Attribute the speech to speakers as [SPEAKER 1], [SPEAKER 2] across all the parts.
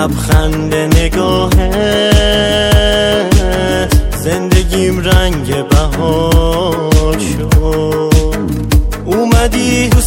[SPEAKER 1] لبخند نگاهت زندگیم رنگ بهار شد. اومدی تو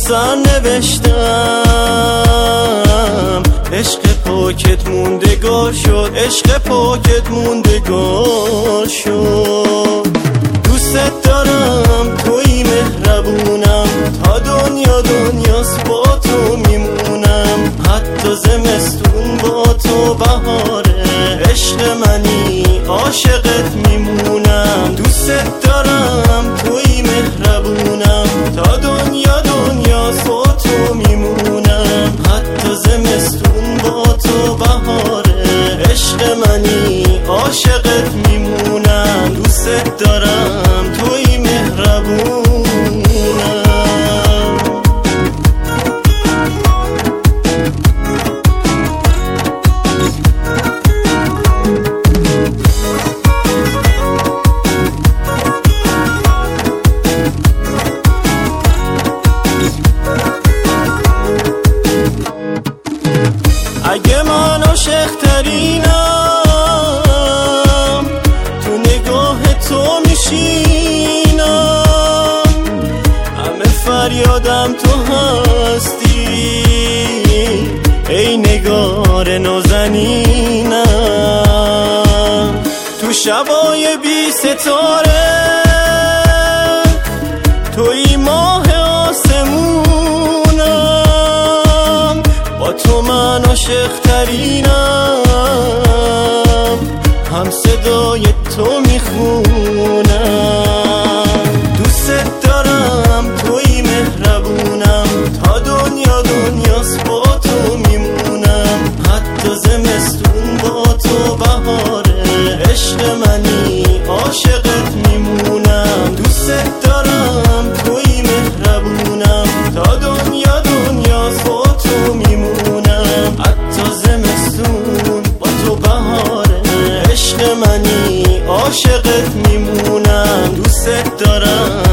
[SPEAKER 1] سرنوشتم، عشق پاکت موندگار شد، عشق پاکت موندگار شد. دوست دارم توی مهربونم، تا دنیا دنیاست با تو میمونم، حتی زمستون با تو بهاره. عشق منی عاشقت میمونم، دوست دارم توی مهربونم، تا دنیا دنیاست با تو میمونم، حتی زمستون با تو بهاره. عشق منی عاشقت میمونم، دوست دارم توی مهربونم. اگه من عاشق ترینم، تو نگاه تو میشینم، همه فریادم تو هستی، ای نگار نازنینم. تو شبای بی ستاره توی ماه آسمونم، با تو من عاشق ترینم، هم صدای تو میخونم. دوست دارم توی مهربونم، تا دنیا دنیاست با تو میمونم، حتی زمستون با تو بهاره. عشق منی عاشقت میمونم، دوست دارم توی مهربونم، تا دنیا دنیاست با تو میمونم، حتی زمستون با تو بهاره. عشق منی عاشقت میمونم، دوست دارم.